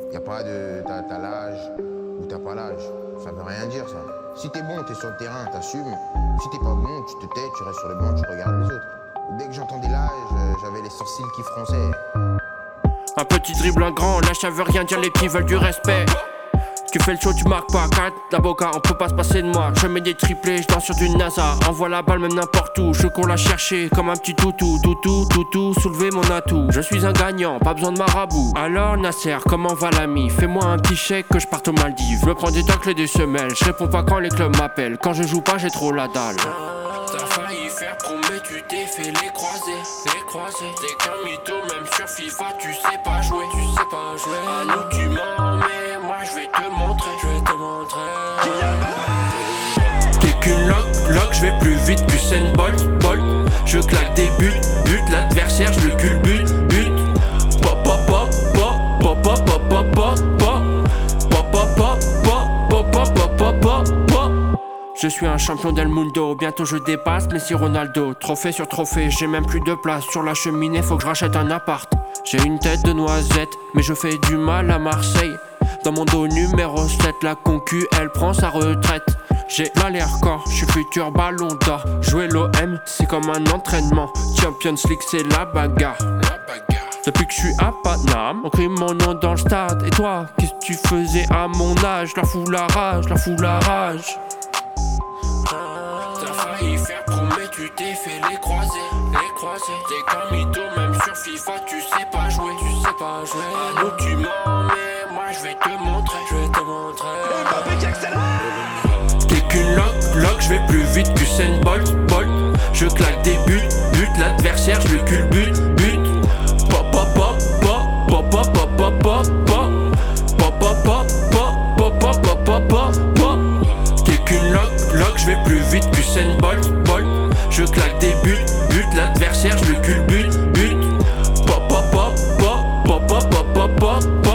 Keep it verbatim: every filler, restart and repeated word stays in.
Y a pas de t'as, t'as l'âge ou t'as pas l'âge. Ça veut rien dire ça. Si t'es bon, t'es sur le terrain, t'assumes. Si t'es pas bon, tu te tais, tu restes sur le banc, tu regardes les autres. Dès que j'entendais l'âge, j'avais les sourcils qui fronçaient. Un petit dribble, un grand, là ça veut rien dire, les petits veulent du respect. Tu fais le show, tu marques pas, quatre d'avocat, on peut pas se passer de moi. Je mets des triplés, je danse sur du NASA. Envoie la balle même n'importe où, je qu'on l'a cherché comme un petit toutou. Toutou, toutou, soulever mon atout. Je suis un gagnant, pas besoin de marabout. Alors Nasser, comment va l'ami? Fais-moi un petit chèque que je parte aux Maldives. Je me prends des tacles et des semelles, je réponds pas quand les clubs m'appellent. Quand je joue pas, j'ai trop la dalle. T'as failli faire pro mais tu t'es fait les croisés, les croisés. T'es qu'un mytho, même sur FIFA tu sais pas jouer, tu sais pas jouer. À nous tu mens mais moi je vais te montrer, je vais te montrer. T'es qu'une loc, loc, je vais plus vite qu'Usain Bolt, Bolt. Je claque des buts, but, l'adversaire je le culbute, but. Pop pop pop pop pop pop pop pop pop pop pop pop pop pop pop pop pop pop. Je suis un champion del mundo, bientôt je dépasse Messi Ronaldo. Trophée sur trophée, j'ai même plus de place. Sur la cheminée, faut que je rachète un appart. J'ai une tête de noisette, mais je fais du mal à Marseille. Dans mon dos numéro sept, la concu, elle prend sa retraite. J'ai l'air corps, je suis futur ballon d'or. Jouer l'O M, c'est comme un entraînement. Champions League, c'est la bagarre. Depuis que je suis à Paname, on crie mon nom dans le stade. Et toi, qu'est-ce que tu faisais à mon âge? La fout la rage, la fout la rage. T'as failli faire pro mais tu t'es fait les croisés, les croisés. T'es qu'un mytho, même sur FIFA tu sais pas jouer, tu sais pas jouer. À nous tu mens mais moi je vais te montrer, je vais te montrer. T'es qu'une loc, loc, je vais plus vite qu'Usain Bolt, Bolt. Je claque des buts, but, l'adversaire je le culbute, but. Pop pop pop pop pop pop pop pop pop pop pop pop pop pop pop pop pop pop. T'es qu'une loc, loc, je vais plus vite qu'Usain Bolt, Bolt. Je claque des buts, but, l'adversaire je le culbute, but. Pop pop pop pop pop pop pop pop pop.